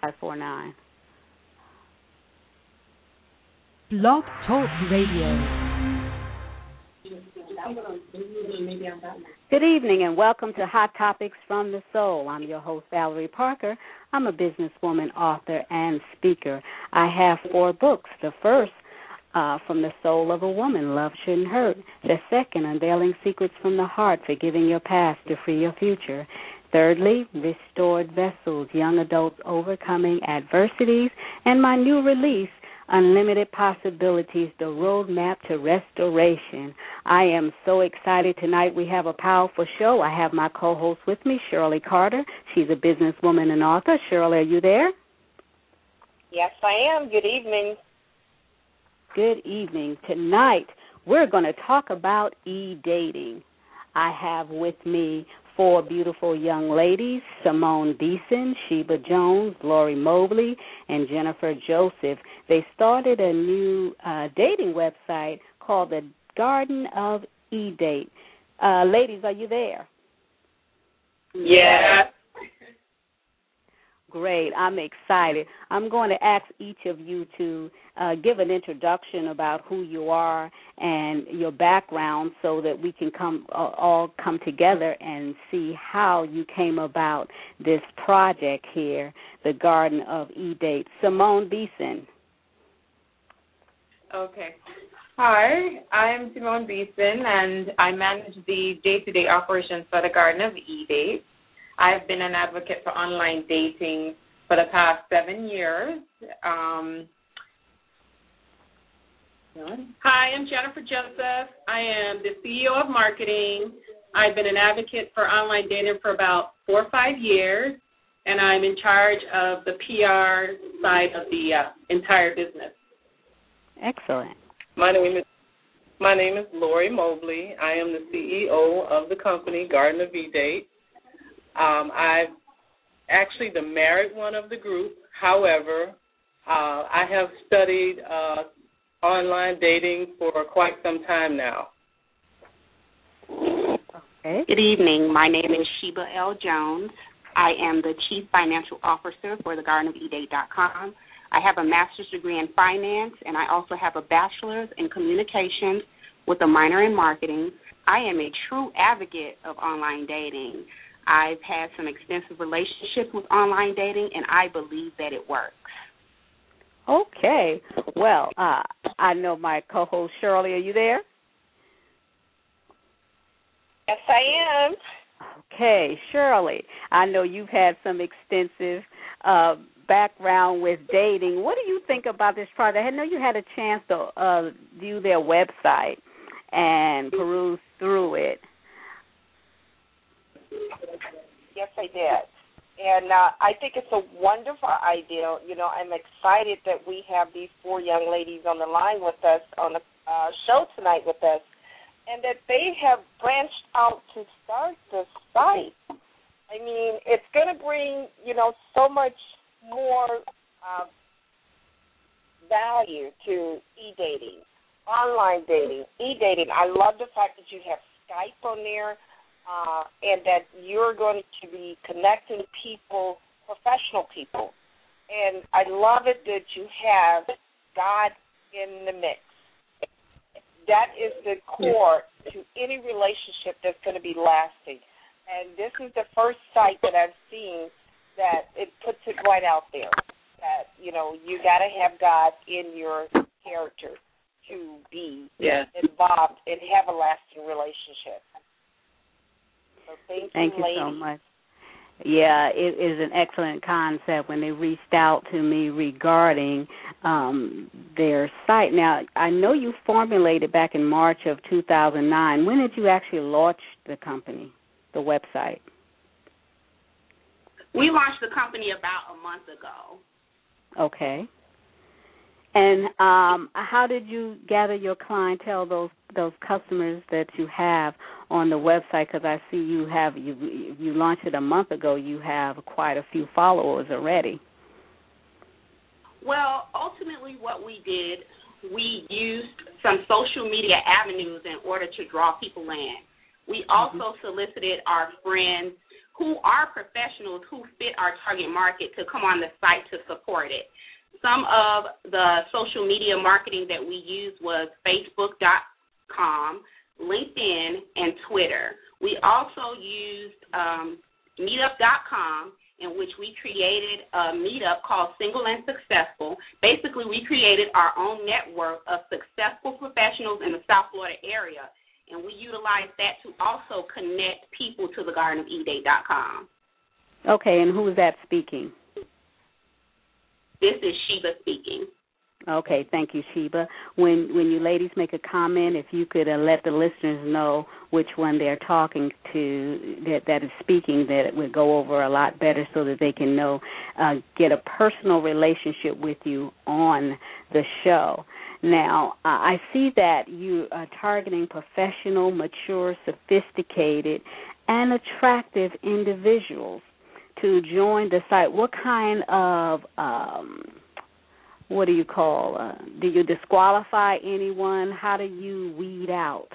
549. Blog Talk Radio. Good evening and welcome to Hot Topics from the Soul. I'm your host, Valerie Parker. I'm a businesswoman, author, and speaker. I have 4 books. The first, From the Soul of a Woman, Love Shouldn't Hurt. The second, Unveiling Secrets from the Heart, Forgiving Your Past to Free Your Future. Thirdly, Restored Vessels, Young Adults Overcoming Adversities. And my new release, Unlimited Possibilities, The Roadmap to Restoration. I am so excited tonight. We have a powerful show. I have my co-host with me, Shirley Carter. She's a businesswoman and author. Shirley, are you there? Yes, I am. Good evening. Good evening. Tonight, we're going to talk about e-dating. I have with me 4 beautiful young ladies, Simone Beeson, Sheba Jones, Lori Mobley, and Jennifer Joseph. They started a new dating website called the Garden of E-Date. Ladies, are you there? Yeah. Great. I'm excited. I'm going to ask each of you to give an introduction about who you are and your background so that we can all come together and see how you came about this project here, the Garden of E-Date. Simone Beeson. Okay. Hi, I'm Simone Beeson, and I manage the day-to-day operations for the Garden of E-Date. I've been an advocate for online dating for the past 7 years. Hi, I'm Jennifer Joseph. I am the CEO of marketing. I've been an advocate for online dating for about 4 or 5 years, and I'm in charge of the PR side of the entire business. Excellent. My name is Lori Mobley. I am the CEO of the company Garden of E-Date. I'm actually the married one of the group. However, I have studied online dating for quite some time now. Okay. Good evening. My name is Sheba L. Jones. I am the Chief Financial Officer for thegardenofedate.com. I have a master's degree in finance, and I also have a bachelor's in communications with a minor in marketing. I am a true advocate of online dating. I've had some extensive relationships with online dating, and I believe that it works. Okay. Well, I know my co-host Shirley. Are you there? Yes, I am. Okay, Shirley, I know you've had some extensive background with dating. What do you think about this project? I know you had a chance to view their website and peruse through it. Yes, I did. And I think it's a wonderful idea. You know, I'm excited that we have these 4 young ladies on the line with us, on the show tonight with us, and that they have branched out to start this site. I mean, it's going to bring, so much more value to e-dating, online dating, e-dating. I love the fact that you have Skype on there. And that you're going to be connecting people, professional people. And I love it that you have God in the mix. That is the core to any relationship that's going to be lasting. And this is the first site that I've seen that it puts it right out there, that, you got to have God in your character to be involved and have a lasting relationship. So thank you so much. Yeah, it is an excellent concept when they reached out to me regarding their site. Now, I know you formulated back in March of 2009. When did you actually launch the company, the website? We launched the company about a month ago. Okay. And how did you gather your clientele, those customers that you have on the website? Because I see you launched it a month ago. You have quite a few followers already. Well, ultimately what we did, we used some social media avenues in order to draw people in. We also solicited our friends who are professionals who fit our target market to come on the site to support it. Some of the social media marketing that we used was Facebook.com, LinkedIn, and Twitter. We also used Meetup.com, in which we created a meetup called Single and Successful. Basically, we created our own network of successful professionals in the South Florida area, and we utilized that to also connect people to the GardenofEDate.com. Okay, and who is that speaking? This is Sheba speaking. Okay, thank you, Sheba. When you ladies make a comment, if you could let the listeners know which one they're talking to that is speaking, that it would go over a lot better so that they can know, get a personal relationship with you on the show. Now, I see that you are targeting professional, mature, sophisticated, and attractive individuals to join the site. What kind of what do you call? Do you disqualify anyone? How do you weed out?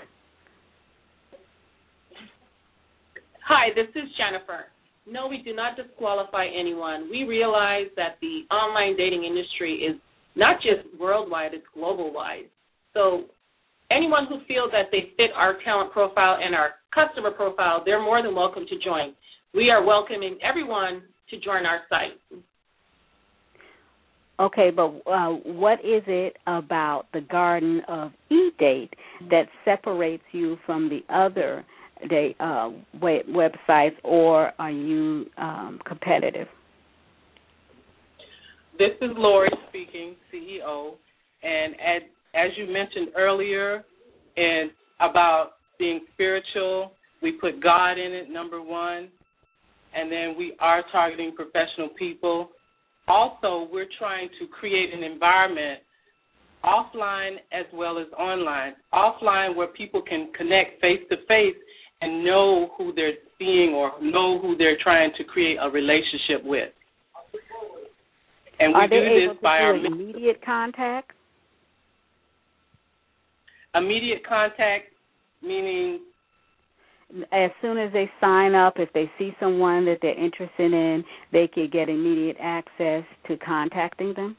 Hi, this is Jennifer. No, we do not disqualify anyone. We realize that the online dating industry is not just worldwide, it's global-wide. So anyone who feels that they fit our talent profile and our customer profile, they're more than welcome to join. We are welcoming everyone to join our site. Okay, but what is it about the Garden of eDate that separates you from the other websites, or are you competitive? This is Lori speaking, CEO, and as you mentioned earlier, and about being spiritual, we put God in it, number one, and then we are targeting professional people. Also, we're trying to create an environment, offline as well as online. Offline where people can connect face-to-face and know who they're seeing or know who they're trying to create a relationship with. And we do this by our immediate contact? Immediate contact, meaning? As soon as they sign up, if they see someone that they're interested in, they could get immediate access to contacting them?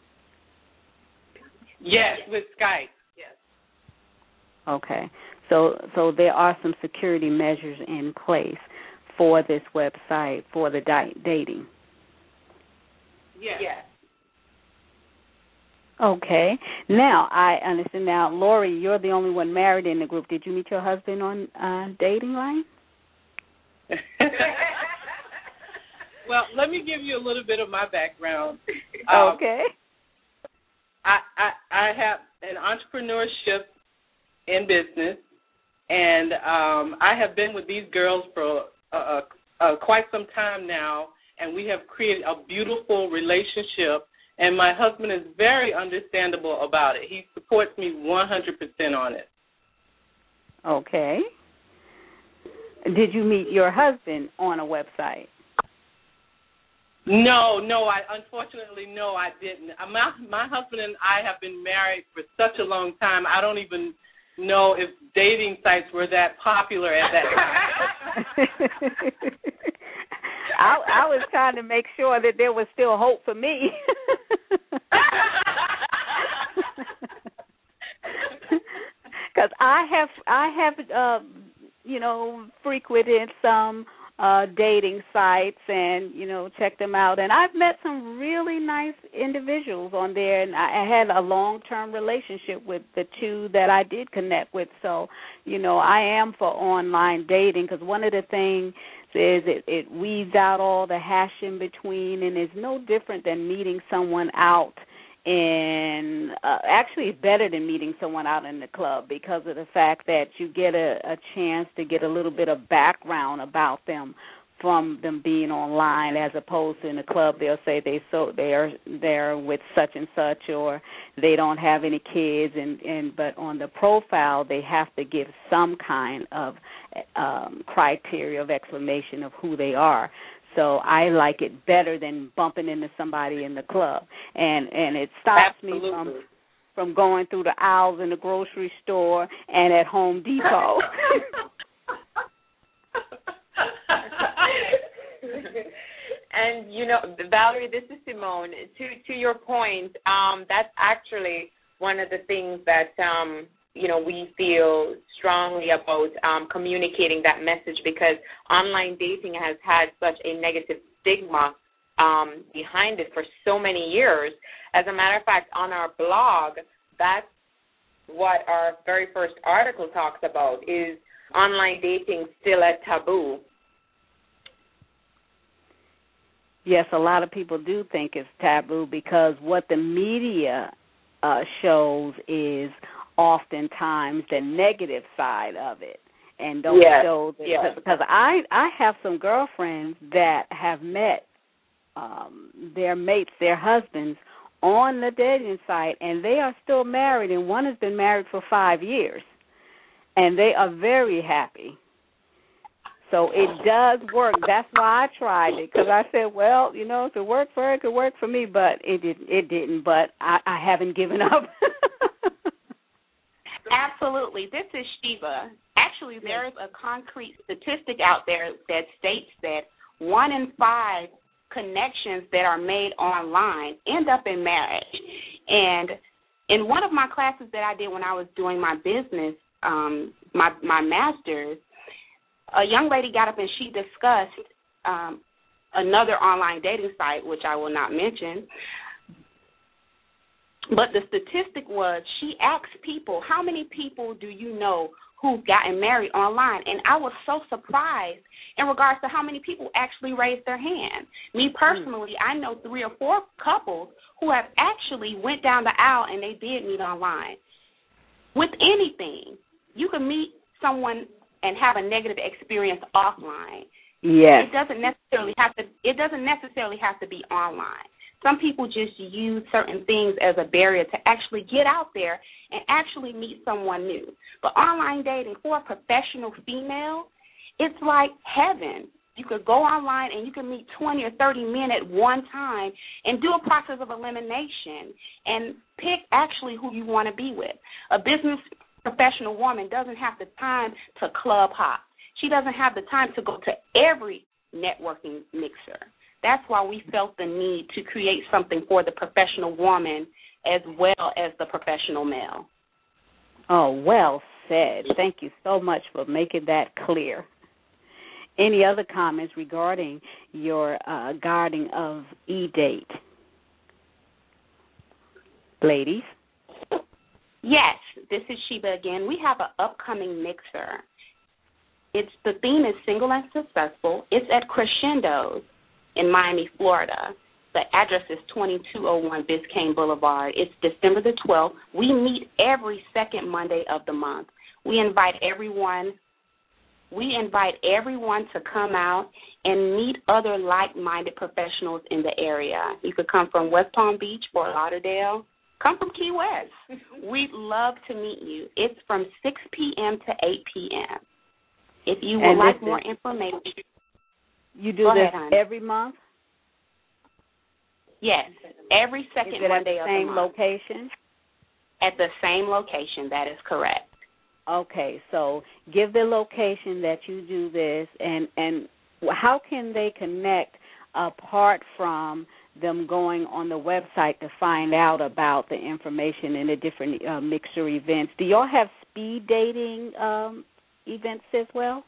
Yes, with Skype. Yes. Okay. So there are some security measures in place for this website, for the dating. Yes. Okay. Now, I understand. Now, Lori, you're the only one married in the group. Did you meet your husband on dating line? Well, let me give you a little bit of my background. Okay. I have an entrepreneurship in business, and I have been with these girls for quite some time now, and we have created a beautiful relationship. And my husband is very understandable about it. He supports me 100% on it. Okay. Did you meet your husband on a website? No, unfortunately, I didn't. My husband and I have been married for such a long time, I don't even know if dating sites were that popular at that time. I was trying to make sure that there was still hope for me. Because I have frequented some dating sites and checked them out, and I've met some really nice individuals on there, and I had a long-term relationship with the two that I did connect with. So I am for online dating, because one of the things is it weeds out all the hash in between, and it's no different than meeting someone out in actually better than meeting someone out in the club, because of the fact that you get a chance to get a little bit of background about them from them being online, as opposed to in the club they'll say they're with such and such, or they don't have any kids, but on the profile they have to give some kind of criteria of exclamation of who they are. So I like it better than bumping into somebody in the club, and it stops Absolutely. me from going through the aisles in the grocery store and at Home Depot. And, you know, Valerie, this is Simone. To your point, that's actually one of the things that, you know, we feel strongly about communicating that message, because online dating has had such a negative stigma behind it for so many years. As a matter of fact, on our blog, that's what our very first article talks about, is online dating still a taboo. Yes, a lot of people do think it's taboo because what the media shows is oftentimes the negative side of it, and don't show that. Because I have some girlfriends that have met their mates, their husbands, on the dating site, and they are still married, and one has been married for 5 years, and they are very happy. So it does work. That's why I tried it, because I said, well, you know, if it worked for her, it could work for me, but it didn't. But I haven't given up. Absolutely. This is Sheba. Actually, there is a concrete statistic out there that states that 1 in 5 connections that are made online end up in marriage. And in one of my classes that I did when I was doing my business, my master's, a young lady got up and she discussed another online dating site, which I will not mention. But the statistic was, she asked people, how many people do you know who've gotten married online? And I was so surprised in regards to how many people actually raised their hand. Me personally, I know 3 or 4 couples who have actually went down the aisle and they did meet online. With anything, you can meet someone and have a negative experience offline. Yes. It doesn't necessarily have to be online. Some people just use certain things as a barrier to actually get out there and actually meet someone new. But online dating for a professional female, it's like heaven. You could go online and you can meet 20 or 30 men at one time and do a process of elimination and pick actually who you want to be with. A business professional woman doesn't have the time to club hop. She doesn't have the time to go to every networking mixer. That's why we felt the need to create something for the professional woman as well as the professional male. Oh, well said. Thank you so much for making that clear. Any other comments regarding your guarding of eDate? Ladies? Yes, this is Sheba again. We have an upcoming mixer. The theme is Single and Successful. It's at Crescendo's in Miami, Florida. The address is 2201 Biscayne Boulevard. It's December the 12th. We meet every second Monday of the month. We invite everyone to come out and meet other like-minded professionals in the area. You could come from West Palm Beach, Fort Lauderdale. Come from Key West. We'd love to meet you. It's from 6 p.m. to 8 p.m. If you would like more information. You do this every month? Yes, every second Monday of the month. At the same location? At the same location, that is correct. Okay, so give the location that you do this, and how can they connect apart from them going on the website to find out about the information and the different mixer events? Do y'all have speed dating events as well?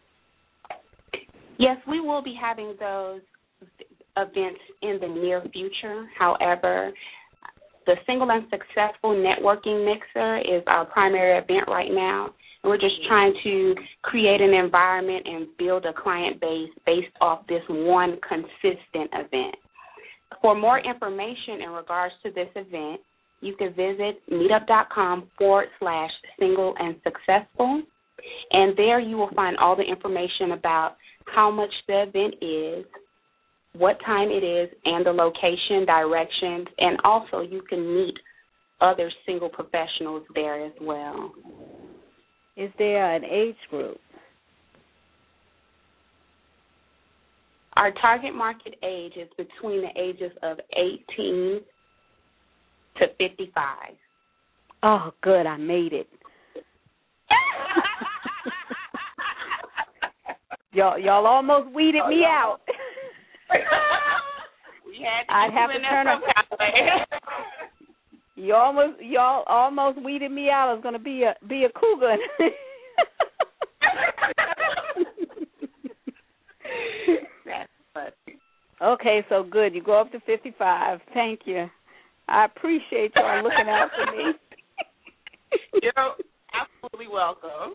Yes, we will be having those events in the near future. However, the Single and Successful Networking Mixer is our primary event right now. And we're just trying to create an environment and build a client base based off this one consistent event. For more information in regards to this event, you can visit meetup.com/single and successful. And there you will find all the information about how much the event is, what time it is, and the location, directions, and also you can meet other single professionals there as well. Is there an age group? Our target market age is between the ages of 18 to 55. Oh, good, I made it. Y'all almost weeded me out. I'd have to turn up. Y'all almost weeded me out. I was going to be a cougar. That's funny. Okay, so good. You go up to 55. Thank you. I appreciate y'all looking out for me. You're absolutely welcome.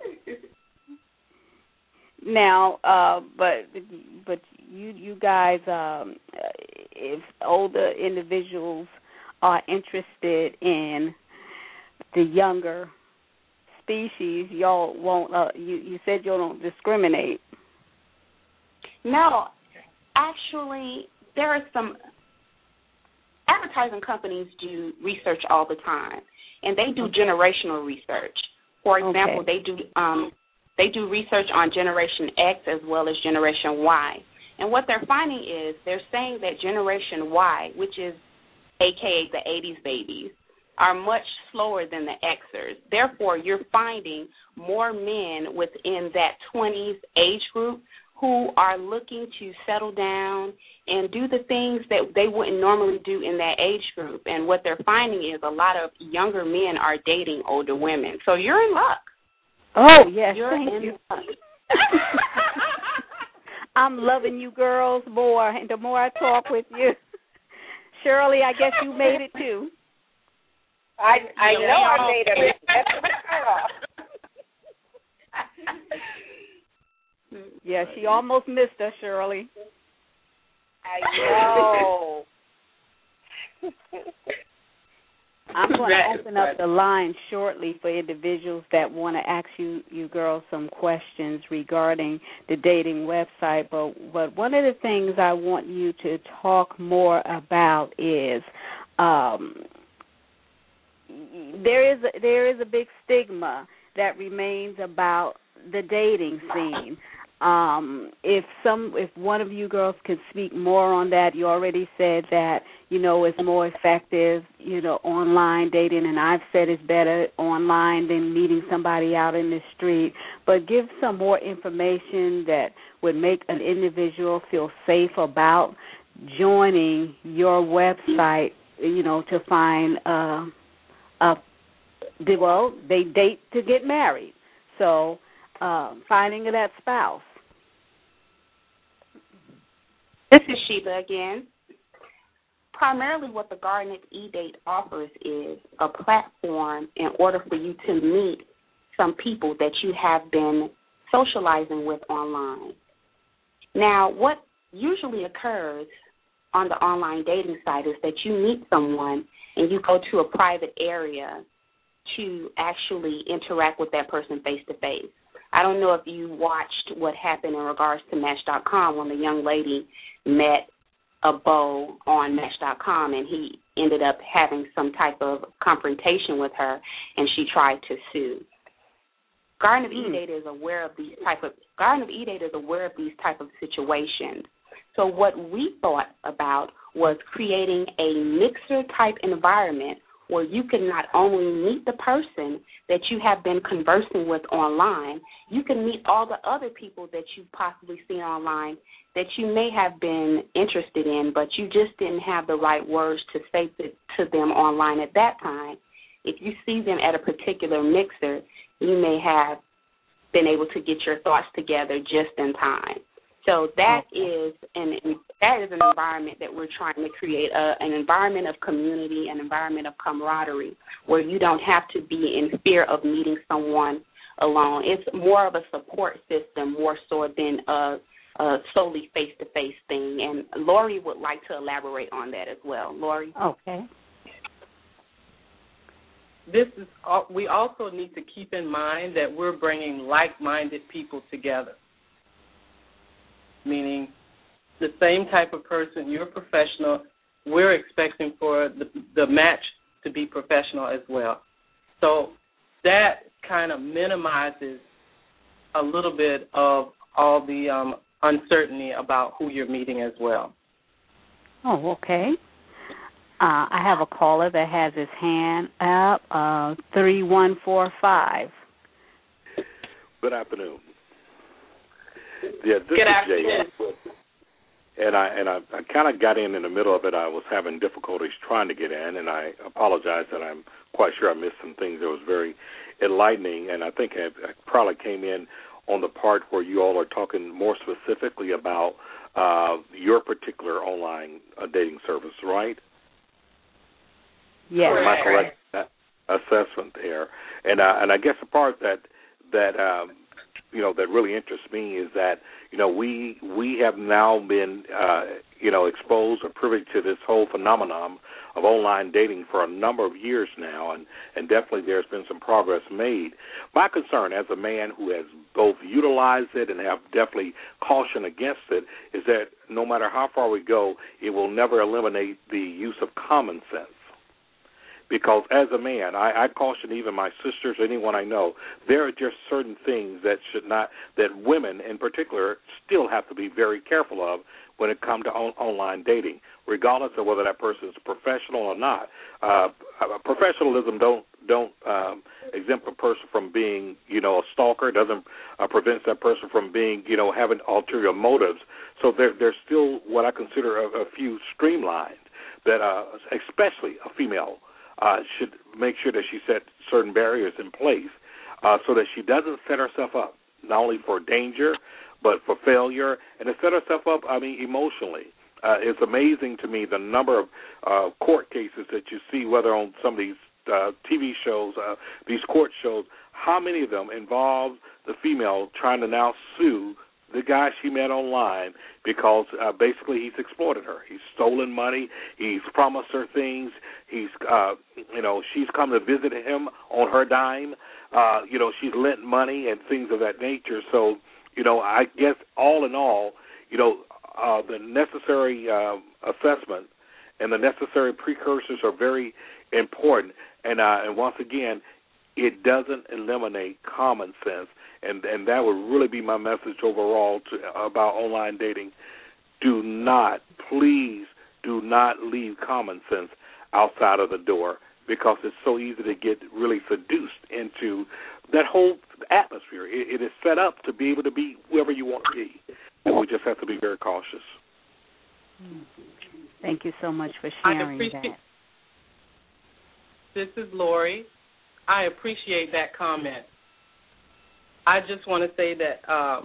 Now, but you guys, if older individuals are interested in the younger species, y'all won't. You said you don't discriminate. No, actually, there are some advertising companies do research all the time, and they do generational research. For example, they do research on Generation X as well as Generation Y. And what they're finding is they're saying that Generation Y, which is AKA the 80s babies, are much slower than the Xers. Therefore, you're finding more men within that 20s age group who are looking to settle down and do the things that they wouldn't normally do in that age group. And what they're finding is a lot of younger men are dating older women. So you're in luck. Oh, yes, thank you. I'm loving you girls more, and the more I talk with you. Shirley, I guess you made it too. I know I made it. Yeah, she almost missed us, Shirley. I know. I'm going to open up the line shortly for individuals that want to ask you girls some questions regarding the dating website. But one of the things I want you to talk more about is there is a big stigma that remains about the dating scene. If one of you girls could speak more on that, you already said that, it's more effective, online dating, and I've said it's better online than meeting somebody out in the street. But give some more information that would make an individual feel safe about joining your website, to find they date to get married. So finding that spouse. This is Sheba again. Primarily what the Garnet eDate offers is a platform in order for you to meet some people that you have been socializing with online. Now, what usually occurs on the online dating site is that you meet someone and you go to a private area to actually interact with that person face-to-face. I don't know if you watched what happened in regards to Match.com when the young lady met a beau on Match.com and he ended up having some type of confrontation with her and she tried to sue. Garden of eDate is aware of these type of situations. So what we thought about was creating a mixer-type environment where you can not only meet the person that you have been conversing with online, you can meet all the other people that you've possibly seen online that you may have been interested in, but you just didn't have the right words to say to them online at that time. If you see them at a particular mixer, you may have been able to get your thoughts together just in time. So that is an environment that we're trying to create, an environment of community, an environment of camaraderie, where you don't have to be in fear of meeting someone alone. It's more of a support system more so than a solely face-to-face thing. And Lori would like to elaborate on that as well. Lori? Okay. We also need to keep in mind that we're bringing like-minded people together, meaning the same type of person, you're professional, we're expecting for the match to be professional as well. So that kind of minimizes a little bit of all the uncertainty about who you're meeting as well. Oh, okay. I have a caller that has his hand up, 3145. Good afternoon. Yeah, this Good is afternoon. Jay. And I kind of got in the middle of it. I was having difficulties trying to get in, and I apologize that I'm quite sure I missed some things that was very enlightening. And I think I probably came in on the part where you all are talking more specifically about your particular online dating service, right? Yes. Am I correct? That assessment there, and I guess the part that that really interests me is that we have now been exposed or privy to this whole phenomenon of online dating for a number of years now, and definitely there's been some progress made. My concern as a man who has both utilized it and have definitely cautioned against it is that no matter how far we go, it will never eliminate the use of common sense. Because as a man, I caution even my sisters, anyone I know, there are just certain things that women in particular still have to be very careful of when it comes to online dating, regardless of whether that person is professional or not. Professionalism don't exempt a person from being, a stalker. It doesn't prevent that person from being, having ulterior motives. So there's still what I consider a few streamlined that, especially a female, should make sure that she sets certain barriers in place so that she doesn't set herself up not only for danger but for failure, and to set herself up, emotionally. It's amazing to me the number of court cases that you see, whether on some of these TV shows, these court shows, how many of them involve the female trying to now sue the guy she met online because basically he's exploited her. He's stolen money. He's promised her things. He's, she's come to visit him on her dime. She's lent money and things of that nature. So, I guess all in all, the necessary assessment and the necessary precursors are very important. And once again, it doesn't eliminate common sense. And that would really be my message overall about online dating. Please do not leave common sense outside of the door, because it's so easy to get really seduced into that whole atmosphere. It is set up to be able to be whoever you want to be, and we just have to be very cautious. Thank you so much for sharing that. This is Lori. I appreciate that comment. I just want to say that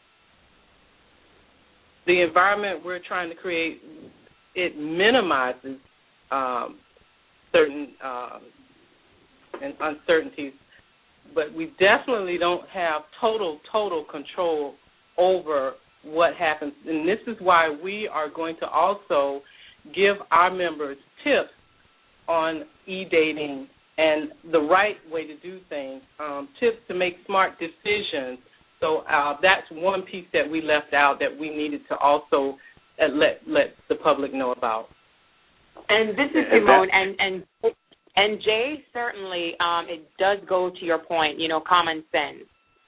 the environment we're trying to create, it minimizes certain uncertainties, but we definitely don't have total control over what happens. And this is why we are going to also give our members tips on e-dating and the right way to do things, tips to make smart decisions. So that's one piece that we left out that we needed to also let the public know about. And this is Simone, and Jay, certainly it does go to your point, common sense.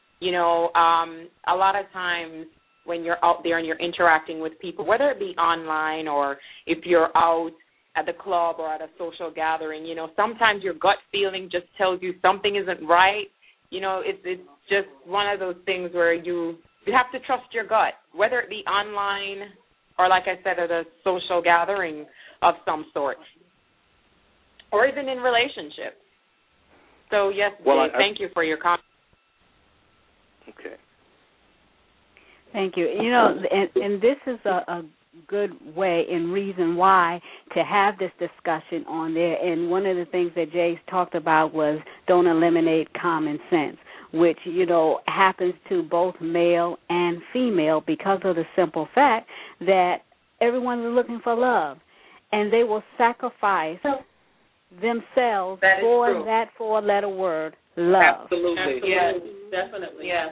A lot of times when you're out there and you're interacting with people, whether it be online or if you're out at the club or at a social gathering, sometimes your gut feeling just tells you something isn't right. It's just one of those things where you have to trust your gut, whether it be online or, like I said, at a social gathering of some sort, or even in relationships. So, yes, Dave, thank you for your comment. Okay. Thank you. And this is a good way and reason why to have this discussion on there. And one of the things that Jay's talked about was don't eliminate common sense, which, happens to both male and female because of the simple fact that everyone is looking for love, and they will sacrifice themselves for that four-letter word, love. Absolutely. Yes, definitely. Yes.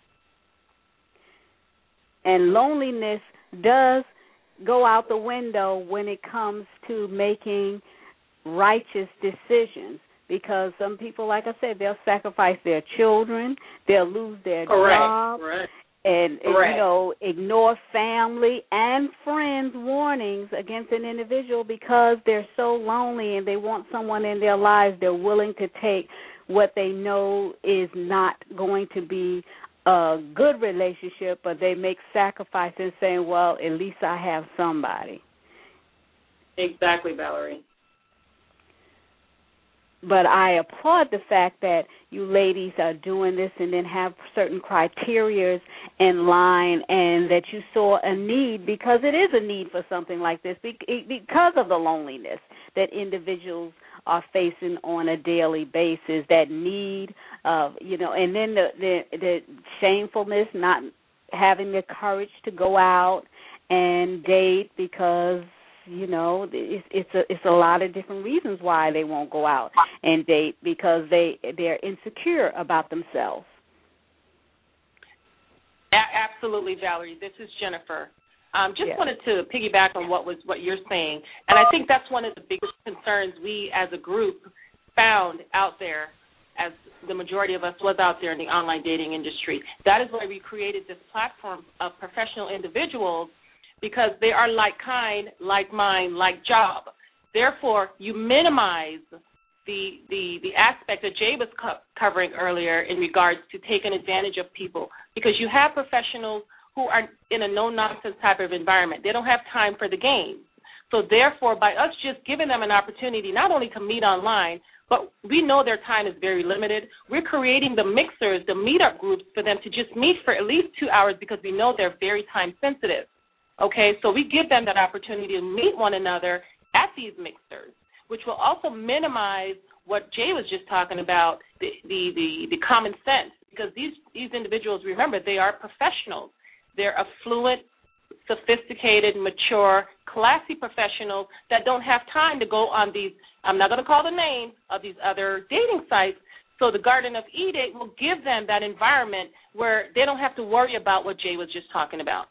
And loneliness does go out the window when it comes to making righteous decisions, because some people, like I said, they'll sacrifice their children, they'll lose their job, and ignore family and friends' warnings against an individual because they're so lonely and they want someone in their lives. They're willing to take what they know is not going to be a good relationship, but they make sacrifices saying, well, at least I have somebody. Exactly, Valerie. But I applaud the fact that you ladies are doing this and then have certain criteria in line, and that you saw a need, because it is a need for something like this because of the loneliness that individuals are facing on a daily basis, that need of, and then the shamefulness, not having the courage to go out and date because it's a lot of different reasons why they won't go out and date, because they're insecure about themselves. Absolutely, Valerie. This is Jennifer. Wanted to piggyback on what you're saying, and I think that's one of the biggest concerns we as a group found out there, as the majority of us was out there in the online dating industry. That is why we created this platform of professional individuals, because they are like kind, like mind, like job. Therefore, you minimize the aspect that Jay was covering earlier in regards to taking advantage of people, because you have professionals who are in a no-nonsense type of environment. They don't have time for the game. So therefore, by us just giving them an opportunity not only to meet online, but we know their time is very limited, we're creating the mixers, the meetup groups for them to just meet for at least 2 hours, because we know they're very time sensitive. Okay, so we give them that opportunity to meet one another at these mixers, which will also minimize what Jay was just talking about, the common sense, because these individuals, remember, they are professionals. They're affluent, sophisticated, mature, classy professionals that don't have time to go on these, I'm not going to call the name of these other dating sites. So the Garden of E-Date will give them that environment where they don't have to worry about what Jay was just talking about.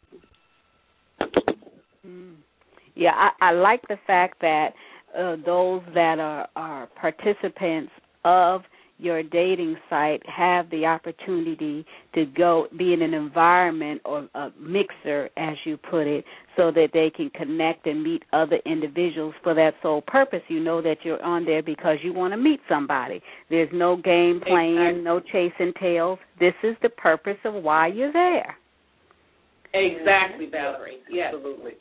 Yeah, I like the fact that those that are participants of your dating site have the opportunity to go be in an environment or a mixer, as you put it, so that they can connect and meet other individuals for that sole purpose. You know that you're on there because you want to meet somebody. There's no game playing, no chasing tails. This is the purpose of why you're there. Exactly, Valerie. Yes. Absolutely.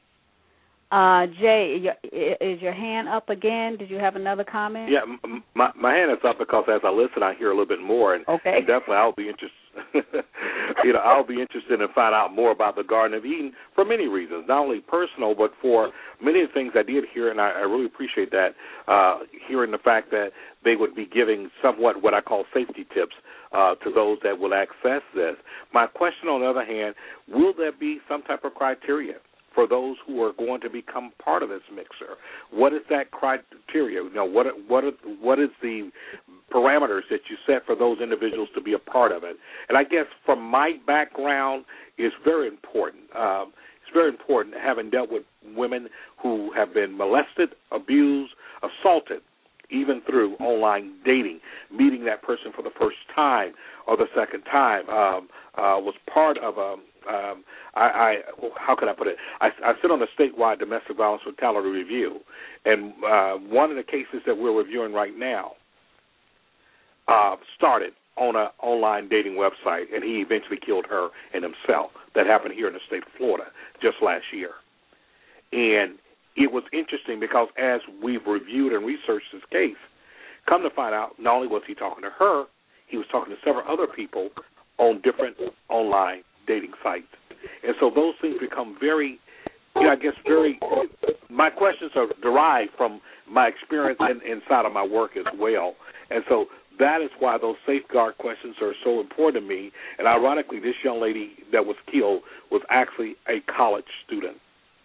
Jay, is your hand up again? Did you have another comment? Yeah, my hand is up because as I listen, I hear a little bit more, and definitely I'll be interested. I'll be interested in find out more about the Garden of Eden for many reasons, not only personal, but for many of the things I did hear, and I really appreciate that, hearing the fact that they would be giving somewhat what I call safety tips to those that will access this. My question, on the other hand, will there be some type of criteria for those who are going to become part of this mixer? What is that criteria? What is the parameters that you set for those individuals to be a part of it? And I guess from my background, it's very important. It's very important, having dealt with women who have been molested, abused, assaulted, even through online dating, meeting that person for the first time or the second time, was part of a how can I put it? I sit on the statewide domestic violence fatality review, and one of the cases that we're reviewing right now started on an online dating website, and he eventually killed her and himself. That happened here in the state of Florida just last year. And it was interesting because as we've reviewed and researched this case, come to find out, not only was he talking to her, he was talking to several other people on different online dating sites. And so those things become very, my questions are derived from my experience inside of my work as well. And so that is why those safeguard questions are so important to me. And ironically, this young lady that was killed was actually a college student.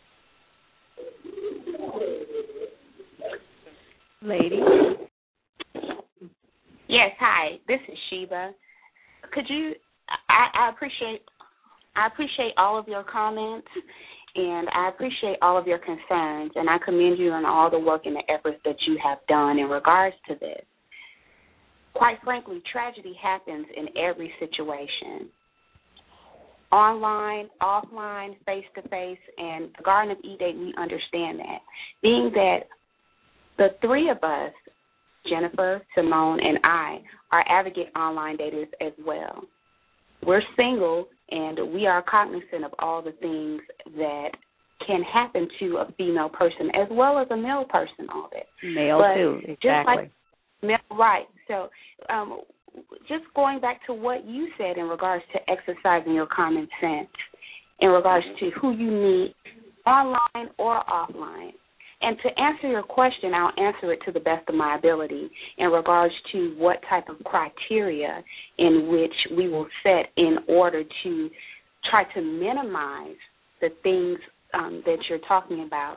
Lady? Yes, hi. This is Sheba. Could you? I appreciate all of your comments, and I appreciate all of your concerns, and I commend you on all the work and the efforts that you have done in regards to this. Quite frankly, tragedy happens in every situation. Online, offline, face-to-face, and the Garden of E-Date, we understand that. Being that the three of us, Jennifer, Simone, and I, are advocate online daters as well. we're single, and we are cognizant of all the things that can happen to a female person as well as a male person, all that. Male, too, exactly. Just like male, right. So just going back to what you said in regards to exercising your common sense, in regards to who you meet online or offline. And to answer your question, I'll answer it to the best of my ability in regards to what type of criteria in which we will set in order to try to minimize the things that you're talking about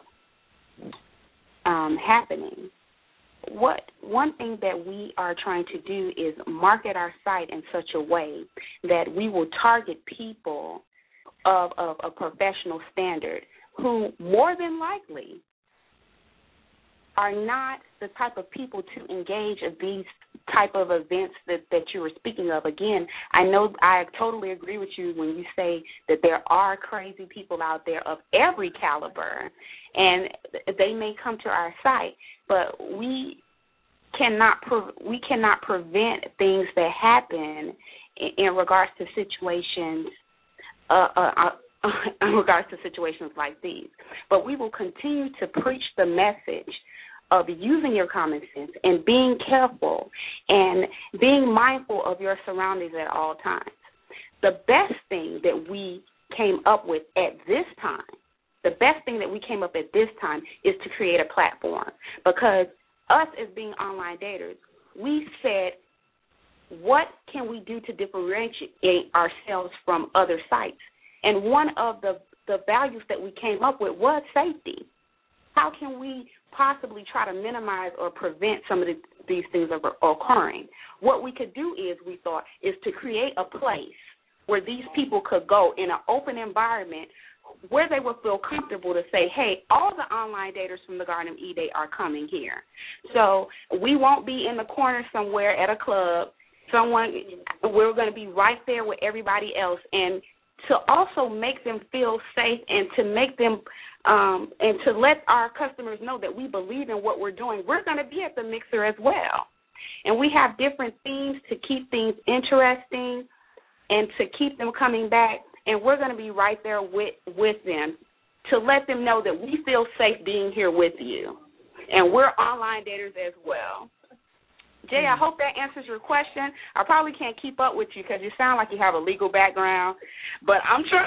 happening. One thing that we are trying to do is market our site in such a way that we will target people of a professional standard who more than likely are not the type of people to engage in these type of events that you were speaking of. Again, I know I totally agree with you when you say that there are crazy people out there of every caliber, and they may come to our site, but we cannot prevent things that happen in regards to situations in regards to situations like these. But we will continue to preach the message of using your common sense and being careful and being mindful of your surroundings at all times. The best thing that we came up with at this time, is to create a platform, because us as being online daters, we said, what can we do to differentiate ourselves from other sites? And one of the values that we came up with was safety. How can we possibly try to minimize or prevent some of these things occurring? What we could do is to create a place where these people could go in an open environment where they would feel comfortable to say, hey, all the online daters from the Garden of E-Date are coming here. So we won't be in the corner somewhere at a club. We're going to be right there with everybody else, and to also make them feel safe and to make them and to let our customers know that we believe in what we're doing. We're going to be at the mixer as well. And we have different themes to keep things interesting and to keep them coming back. And we're going to be right there with them to let them know that we feel safe being here with you. And we're online daters as well. Jay, I hope that answers your question. I probably can't keep up with you because you sound like you have a legal background, but I'm sure.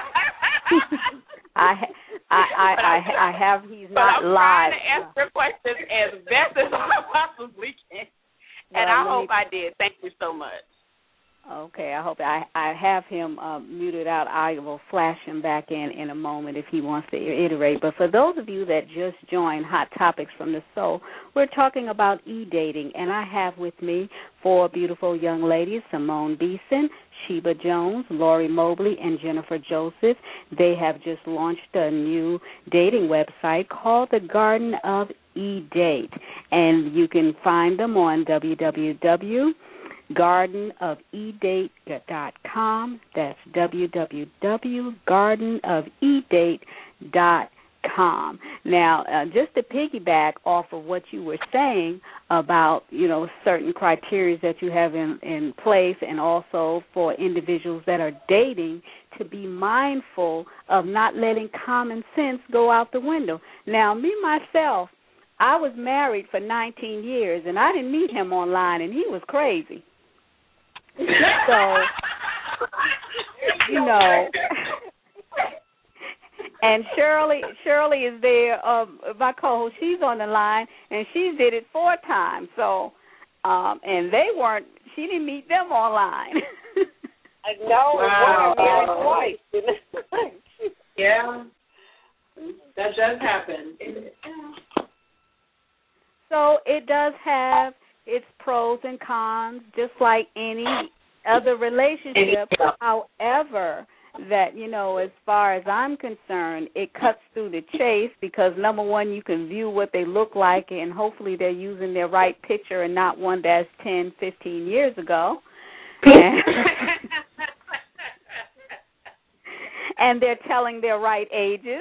I have. He's not live. I'm trying to answer questions as best as I possibly can, and I hope I did. Thank you so much. Okay, I hope I have him muted out. I will flash him back in a moment if he wants to iterate. But for those of you that just joined Hot Topics from the Soul, we're talking about e-dating, and I have with me 4 beautiful young ladies, Simone Beeson, Sheba Jones, Lori Mobley, and Jennifer Joseph. They have just launched a new dating website called the Garden of E-Date, and you can find them on www.gardenofedate.com. That's www.gardenofedate.com. Now, just to piggyback off of what you were saying about, certain criteria that you have in place, and also for individuals that are dating to be mindful of not letting common sense go out the window. Now, me, myself, I was married for 19 years, and I didn't meet him online, and he was crazy. So, and Shirley is there, my co-host. She's on the line, and she did it 4 times. So, and she didn't meet them online. I know. Wow. Married twice. Yeah, that does happen. So it does have its pros and cons, just like any other relationship. However, that, as far as I'm concerned, it cuts through the chase because, number one, you can view what they look like, and hopefully they're using their right picture and not one that's 10, 15 years ago. And they're telling their right ages.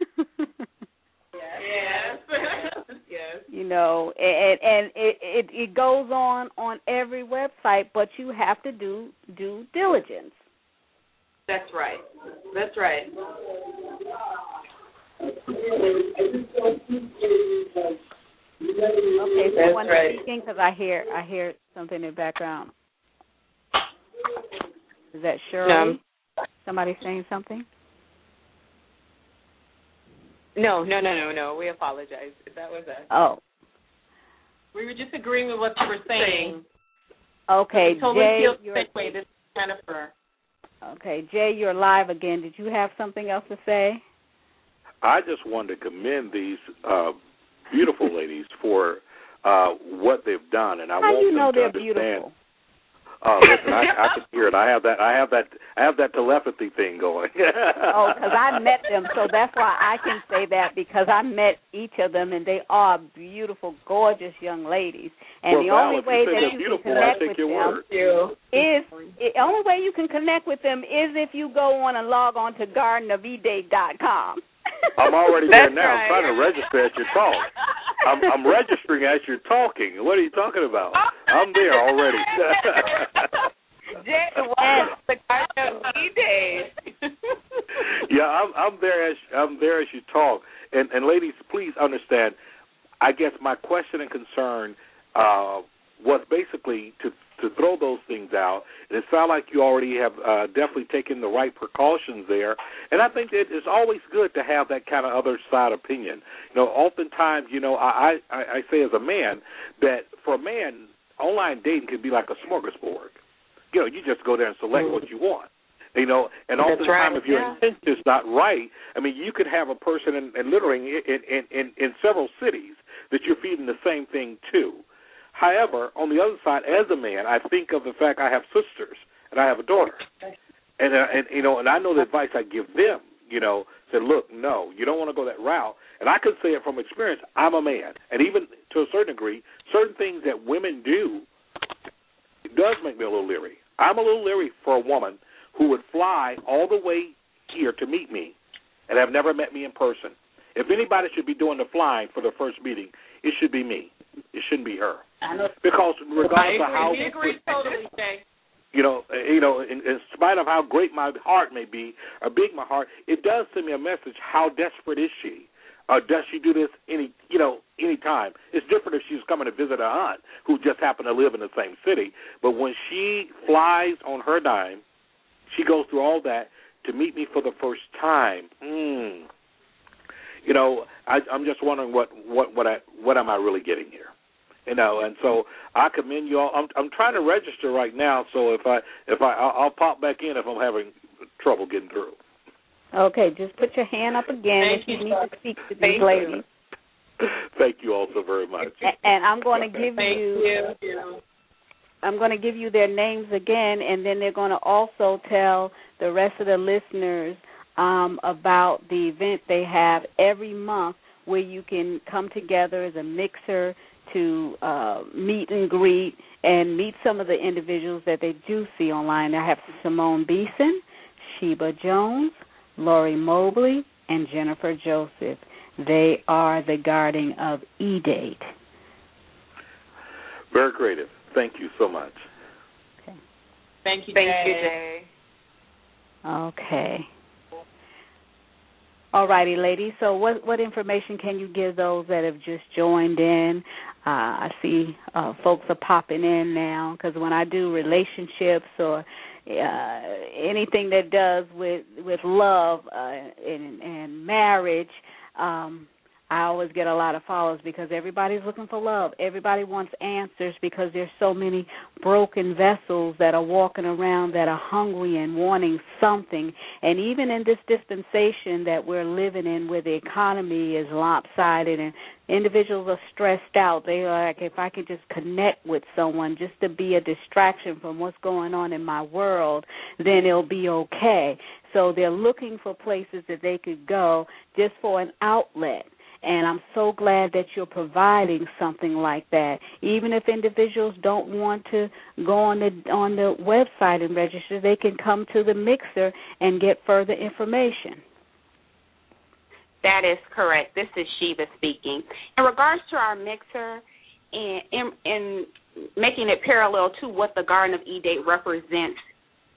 Yes. Yes. And it goes on every website, but you have to do due diligence. That's right. That's right. Okay, someone speaking because I hear something in the background. Is that Shirley? No. Somebody saying something? No. We apologize. That was us. Oh. We were just agreeing with what you were saying. Okay, we totally Jay. Feel the same way. This is Jennifer. Okay, Jay, you're live again. Did you have something else to say? I just wanted to commend these beautiful ladies for what they've done, and I How want you know them to they're understand. Beautiful? Listen, I can hear it. I have that telepathy thing going. Oh, because I met them, so that's why I can say that, because I met each of them, and they are beautiful, gorgeous young ladies. And well, the only way that you can connect with them is if you go on and log on to gardenofedate.com. I'm already there now. Right. I'm trying to register as you talk. I'm registering as you're talking. What are you talking about? I'm there already. The Garden of E-Day. Yeah, I'm there as you talk. And ladies, please understand. I guess my question and concern was basically to throw those things out. And it sounds like you already have definitely taken the right precautions there. And I think that it's always good to have that kind of other side opinion. Oftentimes, I say as a man that for a man, online dating can be like a smorgasbord. You just go there and select what you want. And oftentimes if your intention is not right, I mean, you could have a person in literally in several cities that you're feeding the same thing to. However, on the other side, as a man, I think of the fact I have sisters and I have a daughter, and I know the advice I give them. Said, look, no, you don't want to go that route. And I can say it from experience. I'm a man, and even to a certain degree, certain things that women do, it does make me a little leery. I'm a little leery for a woman who would fly all the way here to meet me and have never met me in person. If anybody should be doing the flying for the first meeting, it should be me. It shouldn't be her. Because regardless of how... I agree totally, Jay. In spite of how great my heart may be, or big my heart, it does send me a message, how desperate is she? Does she do this any time? It's different if she's coming to visit her aunt who just happened to live in the same city. But when she flies on her dime, she goes through all that to meet me for the first time. I'm just wondering what am I really getting here? And so I commend you all. I'm trying to register right now, so I'll pop back in if I'm having trouble getting through. Okay, just put your hand up again if you need to speak to these ladies. Thank you all so very much. And I'm going to give I'm going to give you their names again, and then they're going to also tell the rest of the listeners about the event they have every month where you can come together as a mixer to meet and greet and meet some of the individuals that they do see online. I have Simone Beeson, Sheba Jones, Lori Mobley, and Jennifer Joseph. They are the Garden of E-Date. Very creative. Thank you so much. Okay. Thank you, Jay. Okay. All righty, ladies. So what information can you give those that have just joined in? I see folks are popping in now, because when I do relationships or anything that does with love and marriage, I always get a lot of followers because everybody's looking for love. Everybody wants answers because there's so many broken vessels that are walking around that are hungry and wanting something. And even in this dispensation that we're living in where the economy is lopsided and individuals are stressed out, they are like, if I could just connect with someone just to be a distraction from what's going on in my world, then it'll be okay. So they're looking for places that they could go just for an outlet. And I'm so glad that you're providing something like that. Even if individuals don't want to go on the website and register, they can come to the mixer and get further information. That is correct. This is Sheba speaking. In regards to our mixer, in making it parallel to what the Garden of E-Date represents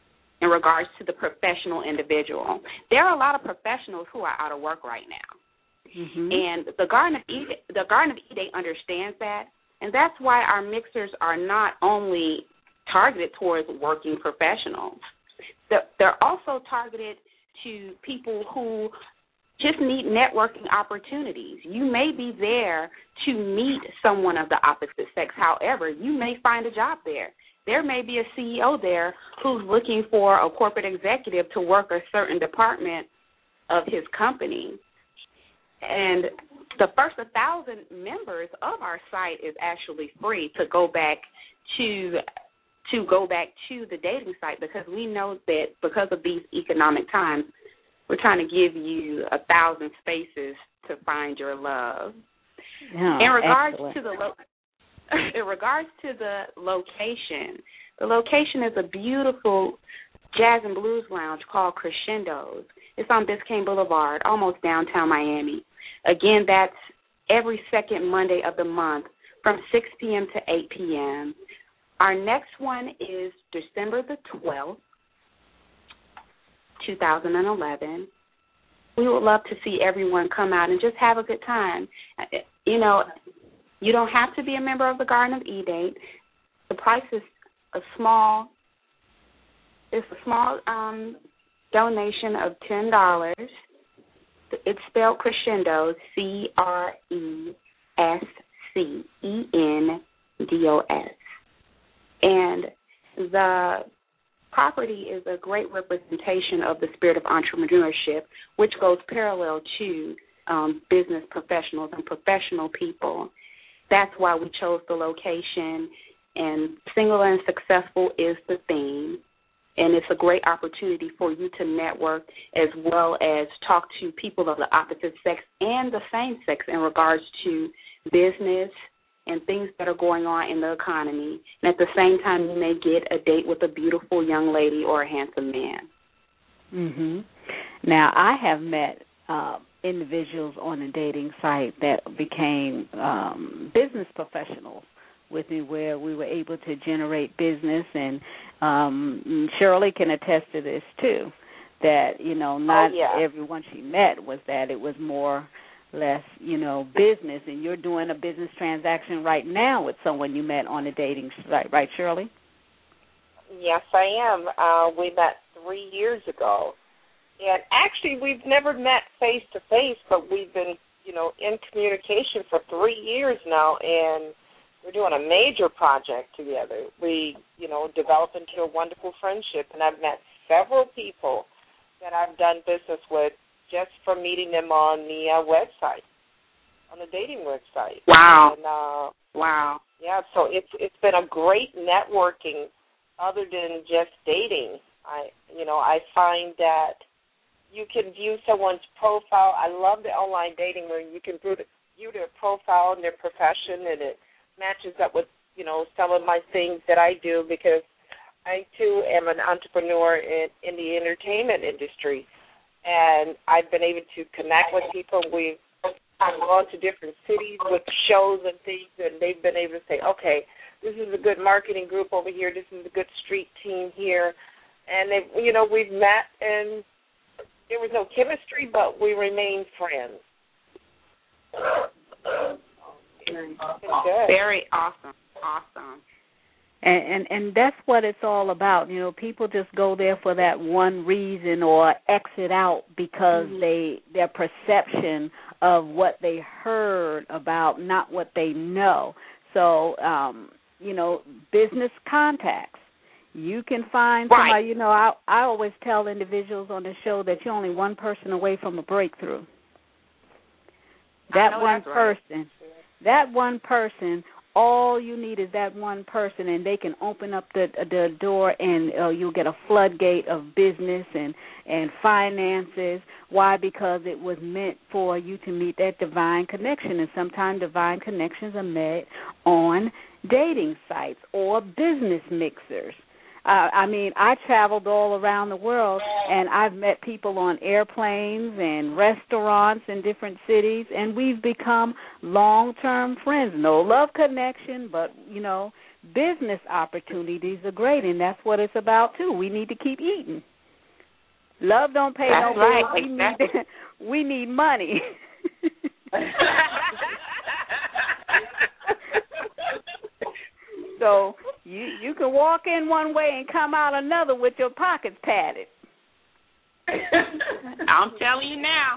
in regards to the professional individual. There are a lot of professionals who are out of work right now. Mm-hmm. And the Garden of E-Day understands that, and that's why our mixers are not only targeted towards working professionals. They're also targeted to people who just need networking opportunities. You may be there to meet someone of the opposite sex. However, you may find a job there. There may be a CEO there who's looking for a corporate executive to work a certain department of his company. And the first 1,000 members of our site is actually free to go back to the dating site, because we know that because of these economic times, we're trying to give you 1,000 spaces to find your love. Oh, in regards excellent. to the location is a beautiful jazz and blues lounge called Crescendos. It's on Biscayne Boulevard, almost downtown Miami. Again, that's every second Monday of the month from 6 p.m. to 8 p.m. Our next one is December the 12th, 2011. We would love to see everyone come out and just have a good time. You know, you don't have to be a member of the Garden of E-Date. The price is a small donation of $10. It's spelled Crescendos, Crescendos. And the property is a great representation of the spirit of entrepreneurship, which goes parallel to business professionals and professional people. That's why we chose the location, and Single and Successful is the theme. And it's a great opportunity for you to network as well as talk to people of the opposite sex and the same sex in regards to business and things that are going on in the economy. And at the same time, you may get a date with a beautiful young lady or a handsome man. Mhm. Now, I have met individuals on a dating site that became business professionals with me, where we were able to generate business, and Shirley can attest to this too, that, you know, not everyone she met was that. It was more or less, you know, business, and you're doing a business transaction right now with someone you met on a dating site, right, Shirley? Yes, I am. We met 3 years ago, and actually we've never met face-to-face, but we've been, you know, in communication for 3 years now, and we're doing a major project together. We, you know, developed into a wonderful friendship, and I've met several people that I've done business with just from meeting them on the website, on the dating website. Wow. And, wow. Yeah, so it's been a great networking other than just dating. I find that you can view someone's profile. I love the online dating where you can view their profile and their profession, and it matches up with, you know, some of my things that I do, because I, too, am an entrepreneur in the entertainment industry. And I've been able to connect with people. We've gone to different cities with shows and things, and they've been able to say, okay, this is a good marketing group over here. This is a good street team here. And, we've met, and there was no chemistry, but we remained friends. Very awesome. Awesome. And that's what it's all about. You know, people just go there for that one reason or exit out because their perception of what they heard about, not what they know. So, business contacts. You can find somebody, you know, I always tell individuals on the show that you're only one person away from a breakthrough. That one person, all you need is that one person, and they can open up the door, and you'll get a floodgate of business and finances. Why? Because it was meant for you to meet that divine connection, and sometimes divine connections are met on dating sites or business mixers. I mean, I traveled all around the world, and I've met people on airplanes and restaurants in different cities, and we've become long-term friends. No love connection, but, you know, business opportunities are great, and that's what it's about, too. We need to keep eating. Love don't pay no bills. Exactly. We need money. So you can walk in one way and come out another with your pockets padded. I'm telling you now.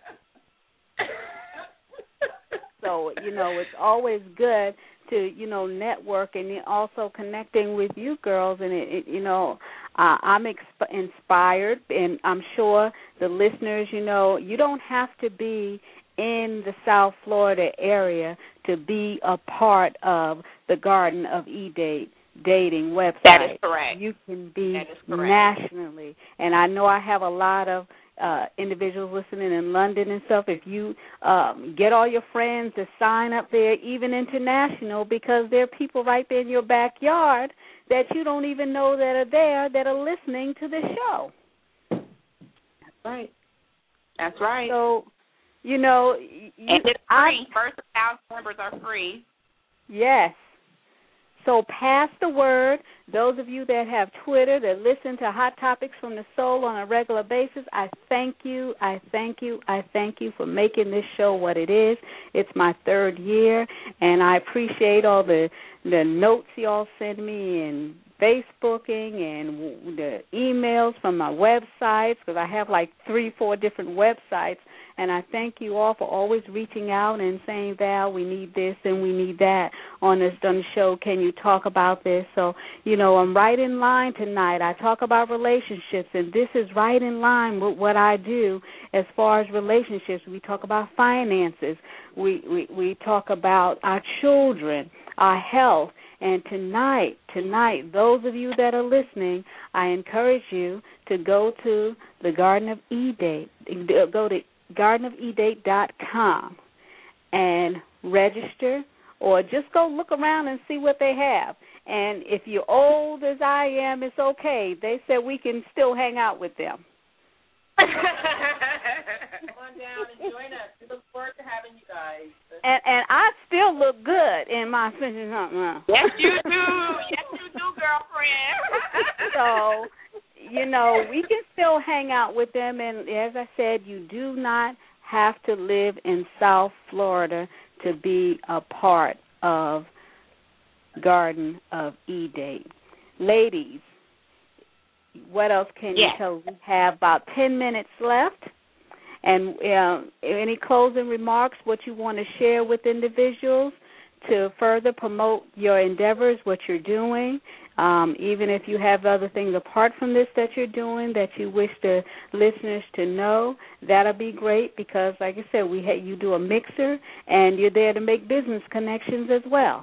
So, you know, it's always good to, you know, network and also connecting with you girls. And, you know, I'm inspired, and I'm sure the listeners, you know, you don't have to be in the South Florida area to be a part of the Garden of E-Date dating website. That is correct. You can be nationally. And I know I have a lot of individuals listening in London and stuff. If you get all your friends to sign up there, even international, because there are people right there in your backyard that you don't even know that are there that are listening to the show. That's right. That's right. So, you know, and it's free. First 1,000 members are free. Yes. So pass the word. Those of you that have Twitter, that listen to Hot Topics from the Soul on a regular basis, I thank you. I thank you. I thank you for making this show what it is. It's my 3rd year, and I appreciate all the notes y'all send me and Facebooking and the emails from my websites, because I have like 3-4 different websites. And I thank you all for always reaching out and saying, Val, we need this and we need that on the show. Can you talk about this? So, you know, I'm right in line tonight. I talk about relationships, and this is right in line with what I do as far as relationships. We talk about finances. We talk about our children, our health. And tonight, those of you that are listening, I encourage you to go to the Garden of E-Date. Go to gardenofedate.com and register, or just go look around and see what they have. And if you're old as I am, it's okay. They said we can still hang out with them. Come on down and join us. We look forward to having you guys. And I still look good in my fishing something. Yes, you do. Yes, you do, girlfriend. So, you know, we can still hang out with them. And as I said, you do not have to live in South Florida to be a part of Garden of E-Date. Ladies, what else can you tell us? We have about 10 minutes left. And any closing remarks, what you want to share with individuals to further promote your endeavors, what you're doing, even if you have other things apart from this that you're doing that you wish the listeners to know, that'll be great, because, like I said, you do a mixer, and you're there to make business connections as well.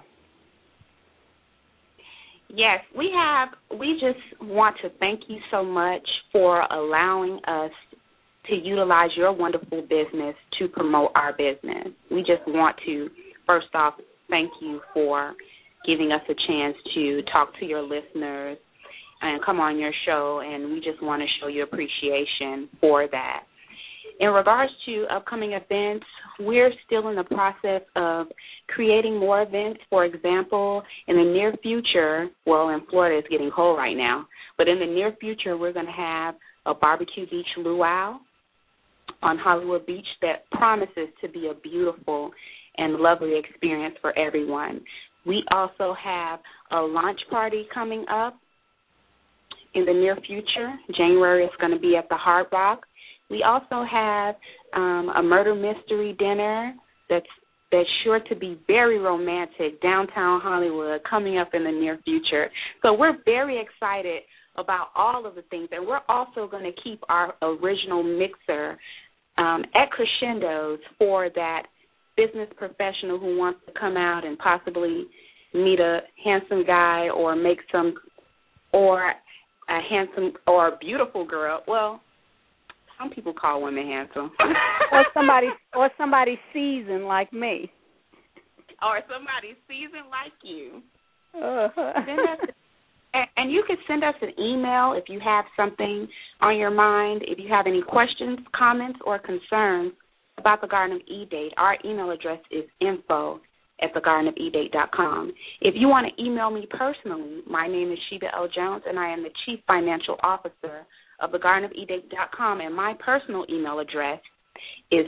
Yes, we just want to thank you so much for allowing us to utilize your wonderful business to promote our business. We just want to, first off, thank you for giving us a chance to talk to your listeners and come on your show, and we just want to show you appreciation for that. In regards to upcoming events, we're still in the process of creating more events. For example, in the near future, well, in Florida it's getting cold right now, but in the near future we're going to have a barbecue beach luau on Hollywood Beach that promises to be a beautiful and lovely experience for everyone. We also have a launch party coming up in the near future. January is going to be at the Hard Rock. We also have a murder mystery dinner that's sure to be very romantic, downtown Hollywood, coming up in the near future. So we're very excited about all of the things, and we're also going to keep our original mixer at crescendos for that business professional who wants to come out and possibly meet a handsome guy or or a handsome or a beautiful girl. Well, some people call women handsome. or somebody seasoned like me. Or somebody seasoned like you. Uh-huh. And you can send us an email if you have something on your mind. If you have any questions, comments, or concerns about the Garden of E-Date, our email address is info@thegardenofedate.com. If you want to email me personally, my name is Sheba L. Jones, and I am the Chief Financial Officer of thegardenofedate.com, and my personal email address is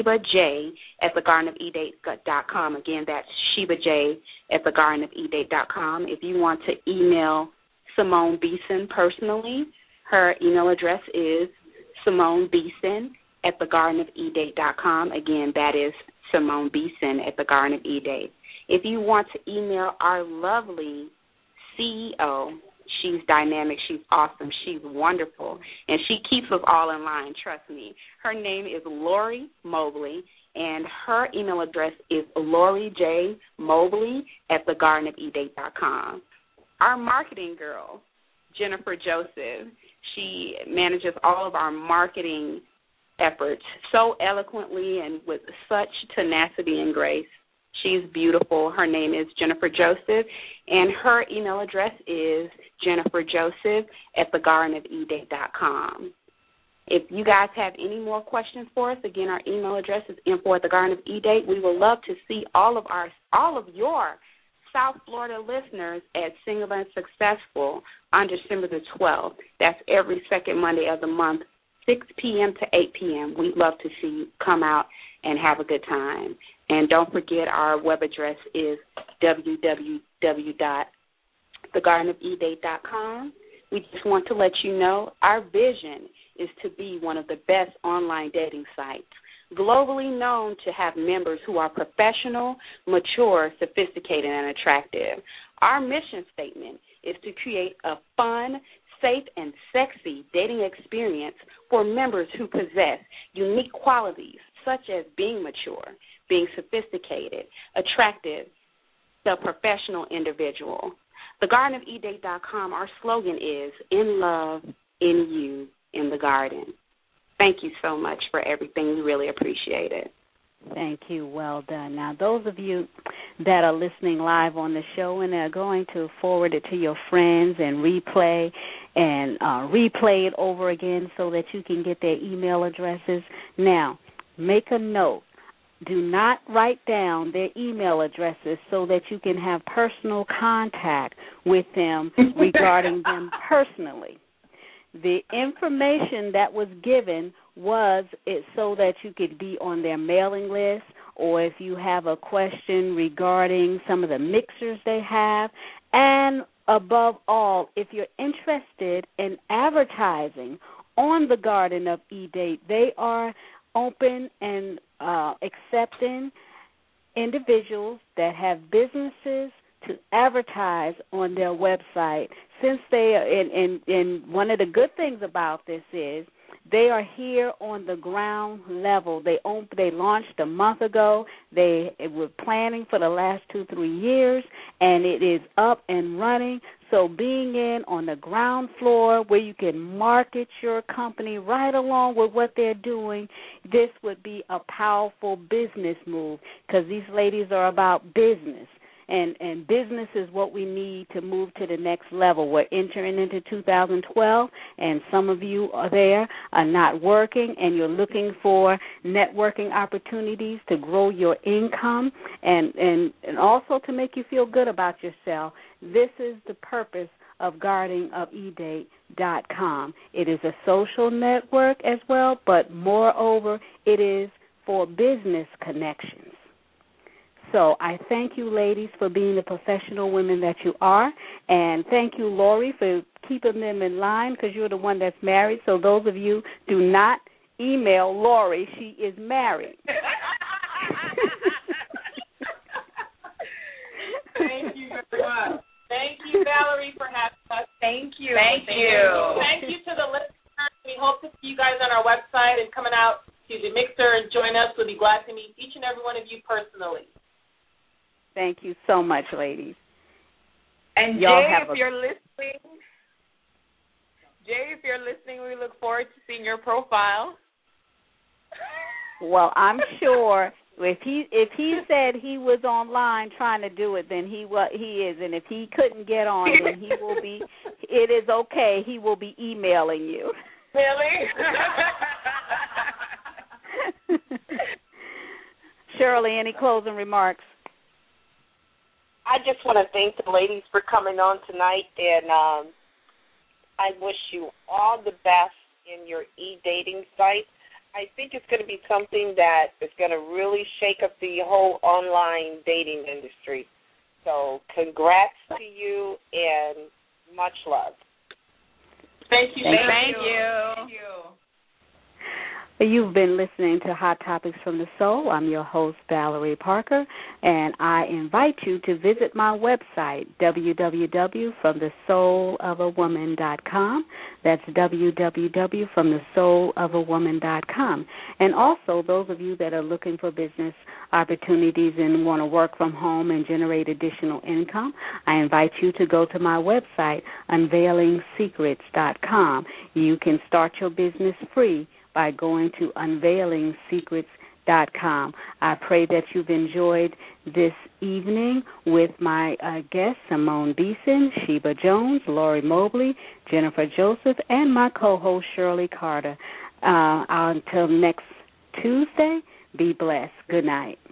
ShebaJ@thegardenofedate.com. Again, that's ShebaJ@thegardenofedate.com. If you want to email Simone Beeson personally, her email address is SimoneBeeson@thegardenofedate.com. Again, that is Simone Beeson at the Garden of E-Date. If you want to email our lovely CEO, she's dynamic, she's awesome, she's wonderful, and she keeps us all in line, trust me. Her name is Lori Mobley, and her email address is LoriJMobley@thegardenofedate.com. Our marketing girl, Jennifer Joseph, she manages all of our marketing efforts so eloquently and with such tenacity and grace. She's beautiful. Her name is Jennifer Joseph, and her email address is jenniferjoseph@thegardenofedate.com. If you guys have any more questions for us, again, our email address is info@thegardenofedate. We would love to see all of your South Florida listeners at Single and Successful on December the 12th. That's every second Monday of the month, 6 p.m. to 8 p.m. We'd love to see you come out and have a good time. And don't forget, our web address is www.thegardenofedate.com. We just want to let you know our vision is to be one of the best online dating sites, globally known to have members who are professional, mature, sophisticated, and attractive. Our mission statement is to create a fun, safe, and sexy dating experience for members who possess unique qualities such as being mature, being sophisticated, attractive, the professional individual. TheGardenofEdate.com, our slogan is, in love, in you, in the garden. Thank you so much for everything. We really appreciate it. Thank you. Well done. Now, those of you that are listening live on the show and are going to forward it to your friends and replay it over again so that you can get their email addresses. Now, make a note. Do not write down their email addresses so that you can have personal contact with them regarding them personally. The information that was given was it so that you could be on their mailing list, or if you have a question regarding some of the mixers they have, and above all, if you're interested in advertising on the Garden of E-Date, they are open and accepting individuals that have businesses to advertise on their website. Since they are, and one of the good things about this is they are here on the ground level. They launched a month ago. They were planning for the last 2-3 years, and it is up and running. So being in on the ground floor where you can market your company right along with what they're doing, this would be a powerful business move because these ladies are about business. And business is what we need to move to the next level. We're entering into 2012, and some of you are not working, and you're looking for networking opportunities to grow your income and also to make you feel good about yourself. This is the purpose of GardenofEdate.com. It is a social network as well, but moreover, it is for business connections. So I thank you, ladies, for being the professional women that you are, and thank you, Lori, for keeping them in line because you're the one that's married. So those of you, do not email Lori. She is married. Thank you very much. Thank you, Valerie, for having us. Thank you. Thank you. Thank you to the listeners. We hope to see you guys on our website and coming out to the mixer and join us. We'll be glad to meet each and every one of you personally. Thank you so much, ladies. And Jay, if you're listening, we look forward to seeing your profile. Well, I'm sure If he said he was online trying to do it, then he is, and if he couldn't get on, then he will be. It is okay. He will be emailing you. Really? Shirley, any closing remarks? I just want to thank the ladies for coming on tonight, and I wish you all the best in your e-dating site. I think it's going to be something that is going to really shake up the whole online dating industry. So congrats to you and much love. Thank you. Thank you. You've been listening to Hot Topics from the Soul. I'm your host, Valerie Parker, and I invite you to visit my website, www.fromthesoulofAwoman.com. That's www.fromthesoulofAwoman.com. And also, those of you that are looking for business opportunities and want to work from home and generate additional income, I invite you to go to my website, unveilingsecrets.com. You can start your business free by going to unveilingsecrets.com. I pray that you've enjoyed this evening with my guests, Simone Beeson, Sheba Jones, Lori Mobley, Jennifer Joseph, and my co-host, Shirley Carter. Until next Tuesday, be blessed. Good night.